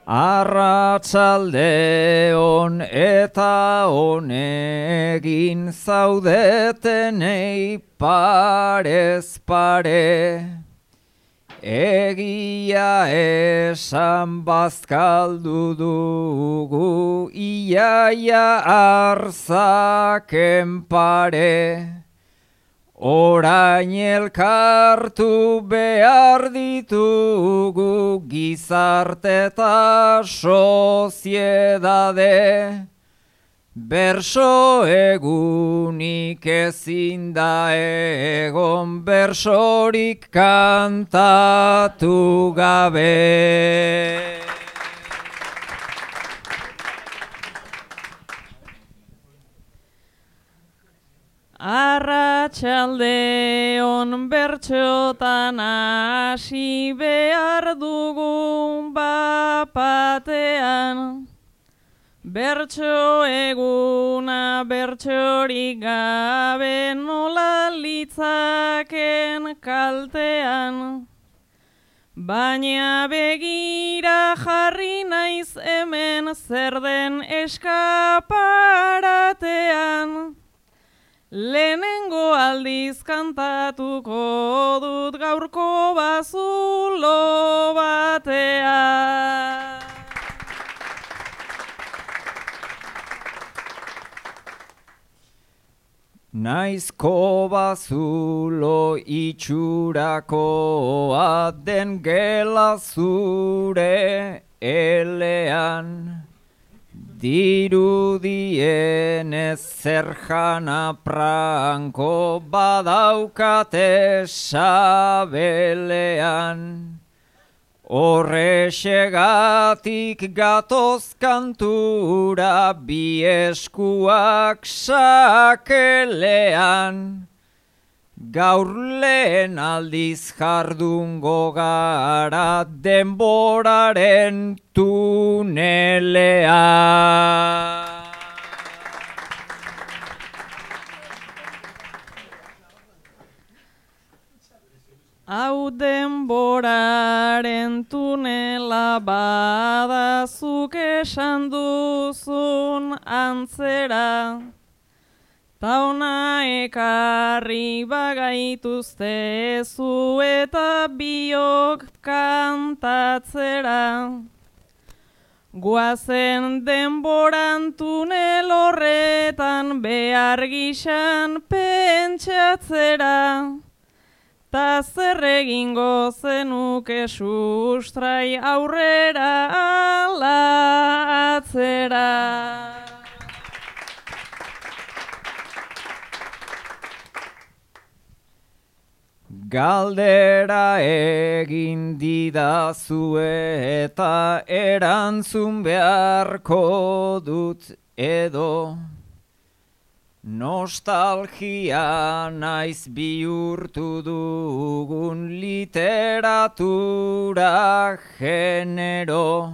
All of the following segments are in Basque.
Arratsalde on eta honegin zaudetenei parez pare. Egia esan bazkaldu dugu iaia arzaken pare. Orain elkartu behar ditugu gizarte eta soziedade. Berso egunik ezin da egon bersorik kantatu gabe. Arratsalde on bertxotan hasi behar dugu bapatean. Bertso eguna bertsorik gabe nola litzaken kaltean. Baina begira jarri naiz hemen zer den eskaparatean. Lehenengo aldiz kantatuko dut gaurko bazulo batean. Naizko bazulo itxurakoa den gela zure elean. Dirudienez zer jana pranko badaukate sabelean. Horrexegatik gatoz kantura bi eskuak sakelean. Gaur lehen aldiz jardungo gara denboraren tunelean. Hau denboraren tunela bada zuk esan duzun antzera. Ta hona ekarri bagaituzte zu eta biok kantatzera. Guazen denboran tunel horretan behar gixan pentsatzera. Ta zer egingo zenuke sustrai aurrera ala atzera. Galdera egin didazue eta erantzun beharko dut edo. Nostalgia naiz bihurtu dugun literatura genero.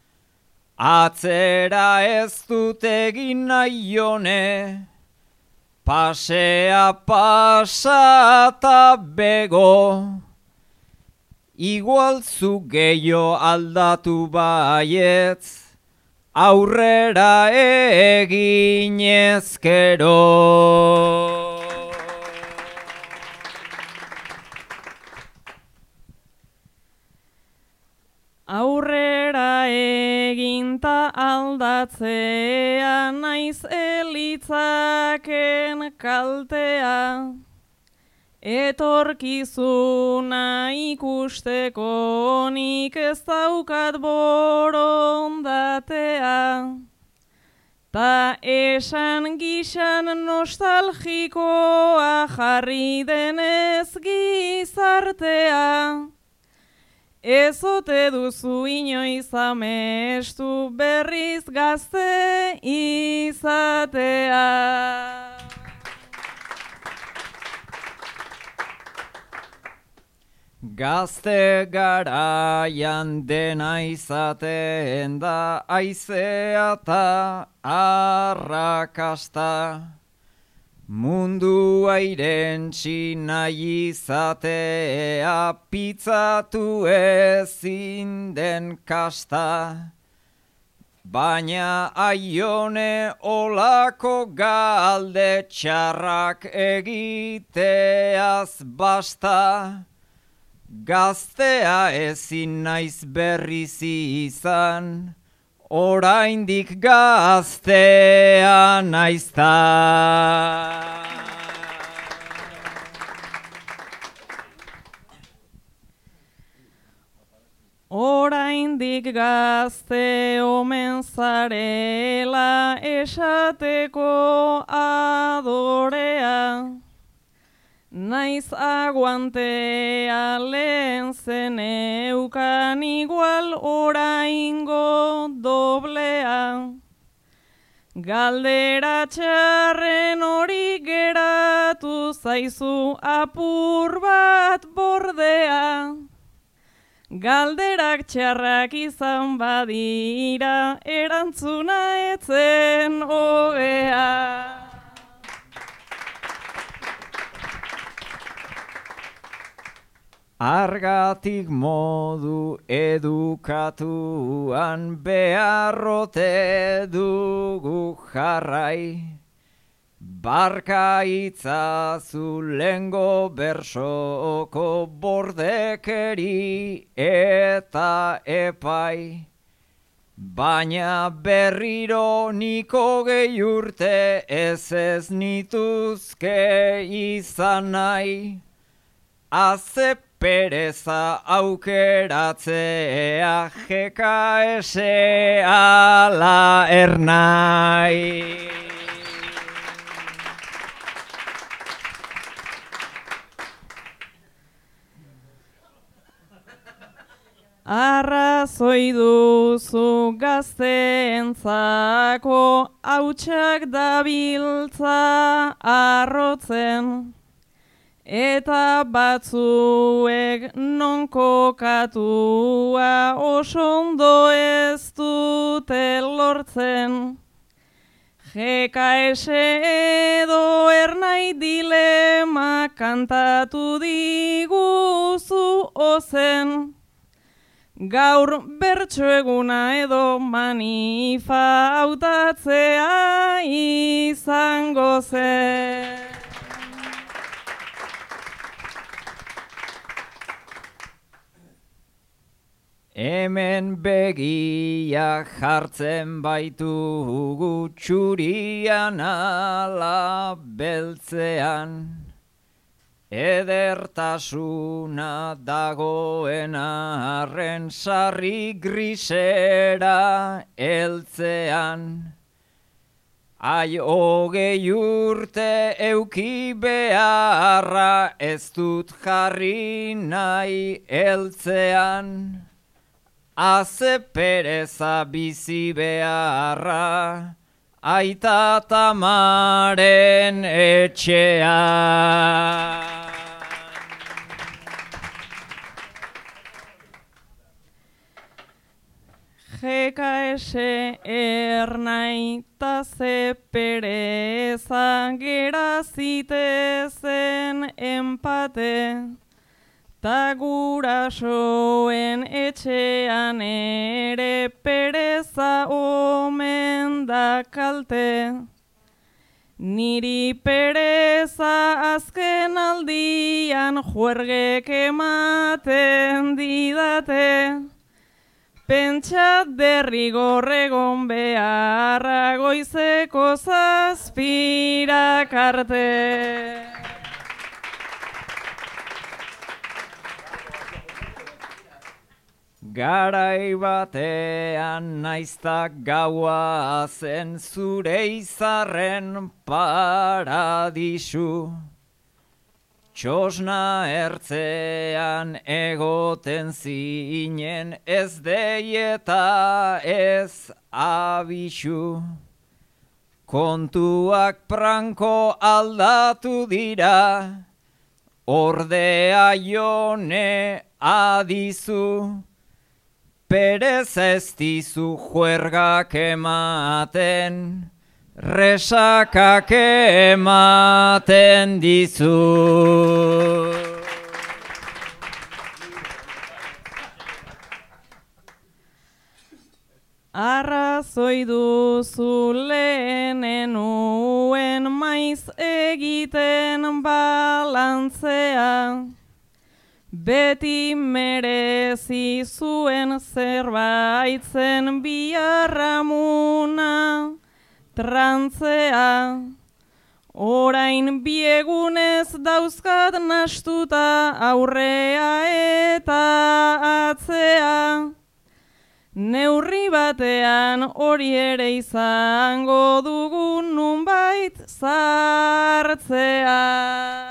Atzera ez dut egin nahi hone, pasea pasata bego. Igual zu gehiago aldatu baietz, aurrera eginezkero. Aurrera eginta aldatzea naiz elitzaken kaltea. Etorkizuna ikusteko nik ez daukat borondatea. Ta esan gixan nostalgikoa jarri denez gizartea. Ez ote duzu inoiz amestu berriz gazte izatea. Gazte garaian dena izaten da aizea eta arrakasta. Mundua irentsi nahi izatea pitzatu ezin den kasta. baina Aione olako galde txarrak egiteaz basta, gaztea ezin naiz berriz izan, oraindik gaztea naizta. Oraindik gazte omen zarela esateko adorea, naiz aguantea lehen zeneukan igual oraingo doblea. Galdera txarren hori geratu zaizu apur bat bordea. Galderak txarrak izan badira, erantzuna etzen hogea. Argatik modu edukatuan beharrote dugu jarrai, barka itzazu lengo bersoko bordekeri eta epai, baina berriro niko gehi urte ez nituzke izan nahi, haze pereza aukeratzea GKS ala ernai. Arrazoi duzu gazteentzako hautsak dabiltza arrotzen, eta batzuek non kokatua oso ondo ez dute lortzen. GKS edo ernai dilema kantatu diguzu ozen. Gaur bertso eguna edo manifa hautatzea izango zen. Hemen begia jartzen baitugu txurian ala beltzean, edertasuna dagoen arren sarri grisera heltzean. Ai hogei urte euki beharra ez dut jarri nahi heltzean. Haze pereza bizi beharra, aita tamaren etxean. GKS ernai ta ze pereza gera zitezen empate, ta gurasoen etxean ere pereza omen da kalte. Niri pereza azken aldian juergek ematen didate, pentsa derrigor egon beharra goizeko zazpirak arte. Garai batean naiztak gaua zen zure izarren paradisu, txosna ertzean egoten zinen ez dei eta ez abisu. Kontuak pranko aldatu dira, ordea Jone adizu, perez ez dizu juergak ematen, resakak ematen dizu. Arrazoi duzu lehenen uen maiz egiten balantzea, beti merezi zuen zerbaitzen biarramuna trantzea. Orain biegunez dauzkat nastuta aurrea eta atzea. Neurri batean hori ere izango dugu nunbait sartzea.